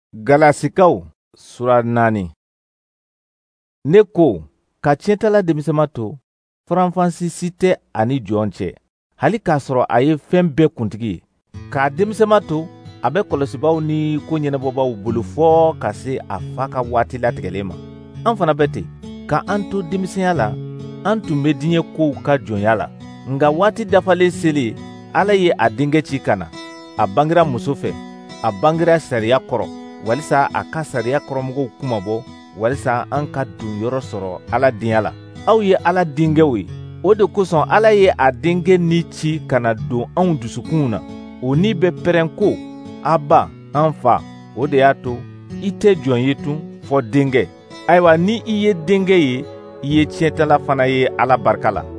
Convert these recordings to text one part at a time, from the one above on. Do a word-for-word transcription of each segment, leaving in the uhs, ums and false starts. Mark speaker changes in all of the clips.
Speaker 1: Galasikaw sura naani. Ne ko ka tiɲɛtala denmisɛnma to faranfansi si tɛ ani jɔn cɛ, hali k'a sɔrɔ a ye fɛn bɛɛ kuntigi ye. K'a denmisɛnma to a bɛ kɔlɔsibaw ni ko ɲɛnabɔbaw bolo fɔɔ ka se a fa ka waati latigɛlen ma. An fana bɛ ten, ka an to denmisɛnya la, an tun bɛ diɲɛ kow ka jɔnya la. Nka waati dafalen selen, Ala ye a denkɛ ci ka na. A bangera muso fɛ, a bangera sariya kɔrɔ, walisa a ka sariya kɔrɔmɔgɔw kumabɔ, walisa an ka don yɔrɔ sɔrɔ Ala denya la. Aw ye Ala denkɛw ye. O de kosɔn Ala ye a denkɛ ni ci ka na don anw dusukun na. O ni bɛ pɛrɛn ko Aba, an fa. O de y'a to i tɛ jɔn ye tun fɔ denkɛ. Ayiwa, ni i ye denkɛ ye, i ye tiɲɛtala fana ye Ala barika la.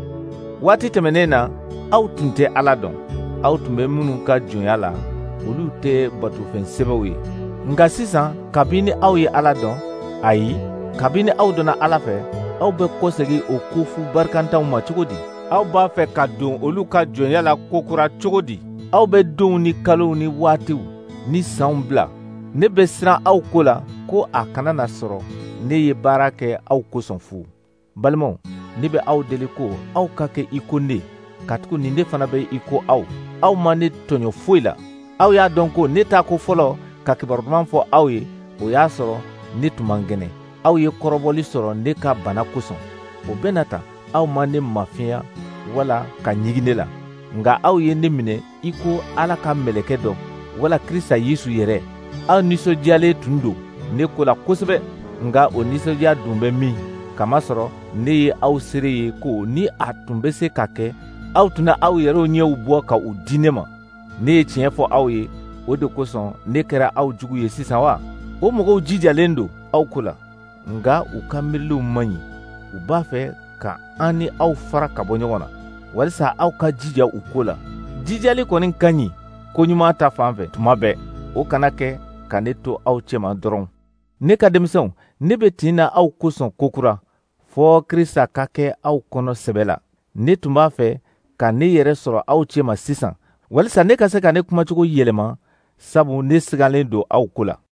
Speaker 1: Waati tɛmɛnen na, aw tun tɛ Ala dɔn. Aw tun bɛ minnu ka jɔnya la, olu tɛ batofɛn sɛbɛw ye. Nka sisan, kabini aw ye Ala dɔn, ayi, kabini aw dɔnna Ala fɛ, aw bɛ kɔsegi o kofu barikantanw ma cogo di? Aw b'a fɛ ka don olu ka jɔnya la kokura cogo di? Aw bɛ donw ni kalow ni waatiw ni sanw bila. Ne bɛ siran aw ko la ko a kana na sɔrɔ ne ye baara kɛ aw kosɔn fu. Balimaw, ne bɛ aw deli ko aw ka kɛ i ko ne, katugu ni ne fana bɛ i ko aw. Aw ma ne tɔɲɔ foyi la. Aw y'a dɔn ko ne t'a ko fɔlɔ ka kibaru duman fɔ aw ye, o y'a sɔrɔ ne tun man kɛnɛ. Aw ye kɔrɔbɔli sɔrɔ ne ka bana kosɔn. O bɛ na ta, aw ma ne mafiya wala ka ɲigi ne la. Nka aw ye ne minɛ i ko Ala ka mɛlɛkɛ dɔ wala Kirista Yesu yɛrɛ. Aw nisɔndiyalen tun don ne ko la kosɛbɛ, nka o nisɔndiya dun bɛ min, kamasɔrɔ ne ye aw seere ye ko ni a tun bɛ se ka kɛ, aw tuna aw yɛrɛw ɲɛw bɔ ka u di ne ma. Ne ye tiɲɛ fɔ aw ye, o de kosɔn ne kɛra aw jugu ye sisan wa? O mɔgɔw jijalen don aw ko la, nka u ka miirilenw man ɲi. U b'a fɛ ka an ni aw fara ka bɔ ɲɔgɔn na, walisa aw ka jija u ko la. Jijali kɔni ka ɲi koɲuman ta fan fɛ tuma bɛɛ. O kana kɛ ka ne to aw cɛma dɔrɔn. Ne ka denmisɛnw, ne bɛ tin na aw kosɔn kokura, fɔɔ Kirista ka kɛ aw kɔnɔ sɛbɛ la. Ne tun b'a fɛ ka ne yɛrɛ sɔrɔ aw cɛma sisan, walisa ne ka se ka ne kumacogo yɛlɛma, sabu ne sigalen don aw ko la.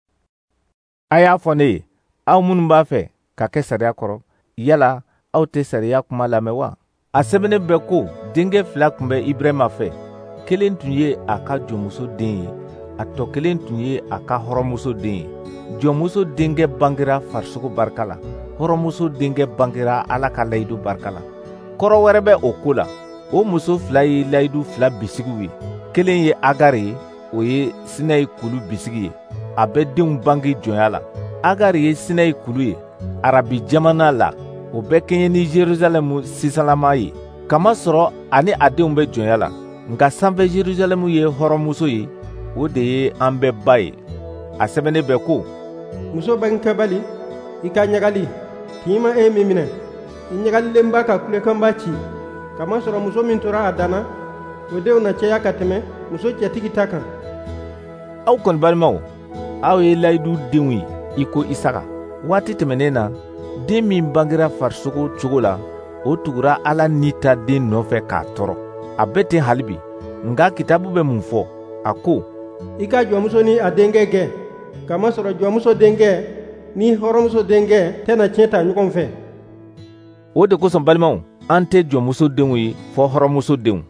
Speaker 1: A y'a fɔ ne ye, aw minnu b'a fɛ ka kɛ sariya kɔrɔ, yala aw tɛ sariya kuma lamɛn wa? A sɛbɛnnen bɛ ko denkɛ fila tun bɛ Iburahima fɛ. Kelen tun ye a ka jɔnmuso den ye, a tɔ kelen tun ye a ka hɔrɔnmuso den ye. Jɔnmuso denkɛ bangera farisogo barika la, hɔrɔnmuso denkɛ bangera Ala ka layidu barika la. Kɔrɔ wɛrɛ bɛ o ko la. O muso fila ye layidu fila bisigiw ye. Kelen ye Agari ye, o ye Sinayi kulu bisigi ye. A bɛ denw bange jɔnya la. Agari ye Sinayi kulu ye. Arabi jamana la, o bɛ kɛɲɛ ni Jerusalɛmu sisanlama ye. Kamasɔrɔ ani a denw bɛ jɔnya la. Nka sanfɛ Jerusalɛmu ye hɔrɔnmuso ye, o de ye an bɛɛ ba ye. A sɛbɛnnen bɛ ko:
Speaker 2: muso bangekɛbali, i ka ɲagali, k'i ma e min minɛ, i ɲagalilenba ka kulekanba ci. Kamasɔrɔ muso min tora a danna, o denw na caya ka tɛmɛ muso cɛtigi ta kan.
Speaker 1: Aw kɔni balimaw, aw ye layidu denw ye i ko Isaka. Waati tɛmɛnen na, den min bangera farisogo cogo la, o tugura Ala ni ta den nɔfɛ k'a tɔɔrɔ. A bɛ ten hali bi, nka kitabu bɛ mun fɔ? A ko:
Speaker 2: i ka jɔnmuso ni a denkɛ gɛn, kamasɔrɔ jɔnmuso denkɛ ni hɔrɔnmuso denkɛ tɛna tiɲɛ ta ɲɔgɔn fɛ.
Speaker 1: O de kosɔn balimaw, an tɛ jɔnmuso denw ye fɔ hɔrɔnmuso denw.